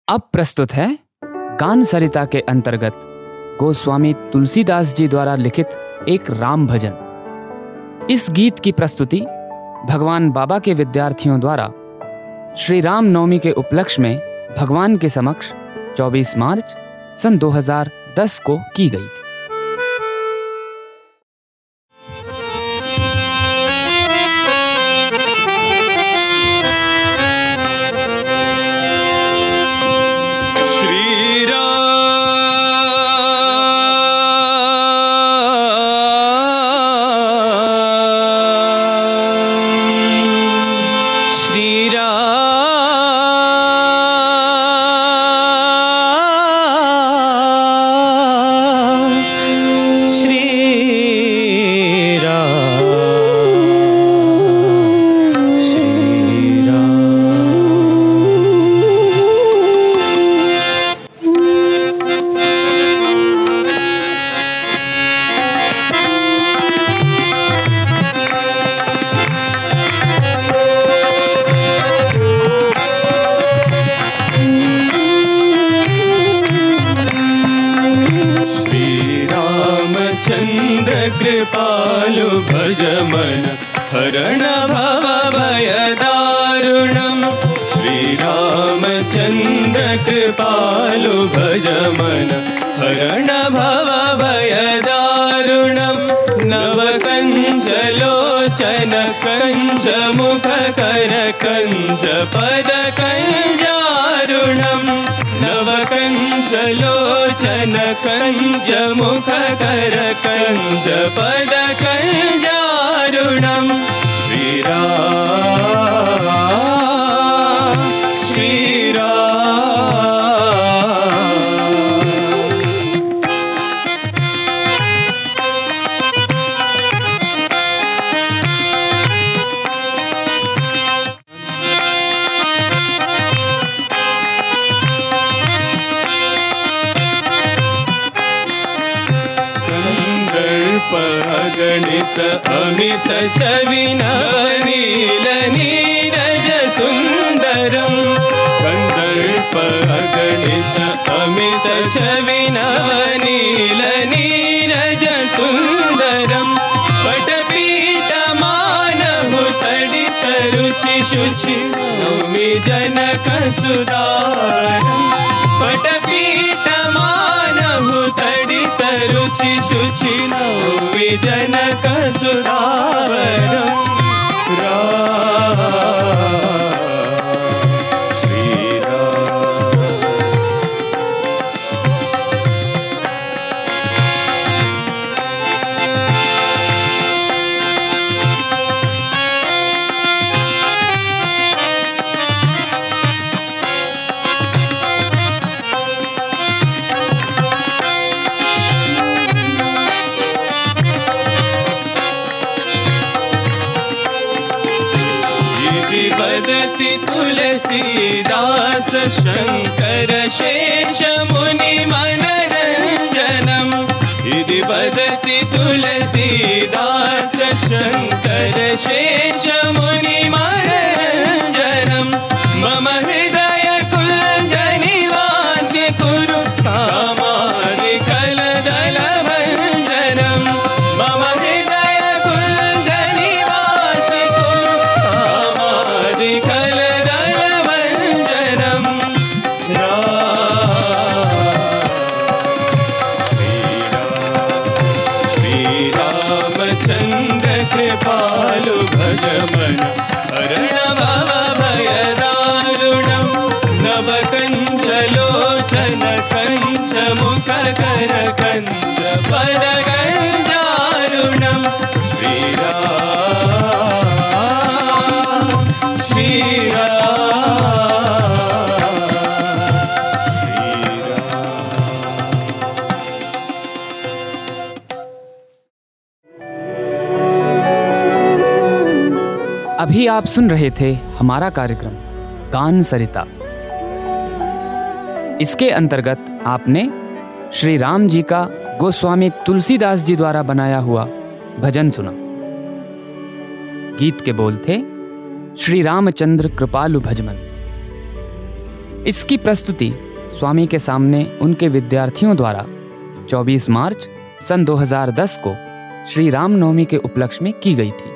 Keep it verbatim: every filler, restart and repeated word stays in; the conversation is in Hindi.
अब प्रस्तुत है गान सरिता के अंतर्गत गोस्वामी तुलसीदास जी द्वारा लिखित एक राम भजन। इस गीत की प्रस्तुति भगवान बाबा के विद्यार्थियों द्वारा श्री राम नवमी के उपलक्ष्य में भगवान के समक्ष चौबीस मार्च सन दो हज़ार दस को की गई थी। कृपालु भज मन हरण भव भय दारुणम्। श्रीरामचन्द्र कृपालु भज मन हरण भव भय दारुणम्। नव कंच लोचन कंच मुख कर कंच पद कंजारुणम्। नव कंच लोचन कंच मुख कर कंच पद कंजारुणम्। श्रीराम श्रीराम गणित अमित छविन नील नीरज सुंदरम्। कंदर्प गणित अमित छविन नील नीरज सुंदरम्। पटपीठ मानहु तडित रुचि शुचि नौमि जनक सुदारम्। पटपीठ मानहु तडित रुचि शुचि नौमि जनक सुदारम्। राम श्रीराम वदति तुलसीदास शंकर शेष मुनि मनरंजनम्। इति वदति तुलसीदास शंकर शेष मुनि मनरंजनम्। मम हृदय कुंज निवास्य कुरु कामारि कलदल भंजनम्। मम हृदय कुंज निवास्य कुरु कामारि कलदल भंजनम्। श्रीरामचन्द्र कृपालु भज मन हरण भव भय दारुणम्। नव कंच लोचन कंच मुख कर कंच पद कंजारुणम्। श्रीराम श्रीराम अभी आप सुन रहे थे हमारा कार्यक्रम गान सरिता। इसके अंतर्गत आपने श्री राम जी का गोस्वामी तुलसीदास जी द्वारा बनाया हुआ भजन सुना। गीत के बोल थे श्री रामचंद्र कृपालु भजमन। इसकी प्रस्तुति स्वामी के सामने उनके विद्यार्थियों द्वारा चौबीस मार्च सन दो हज़ार दस को श्री रामनवमी के उपलक्ष्य में की गई थी।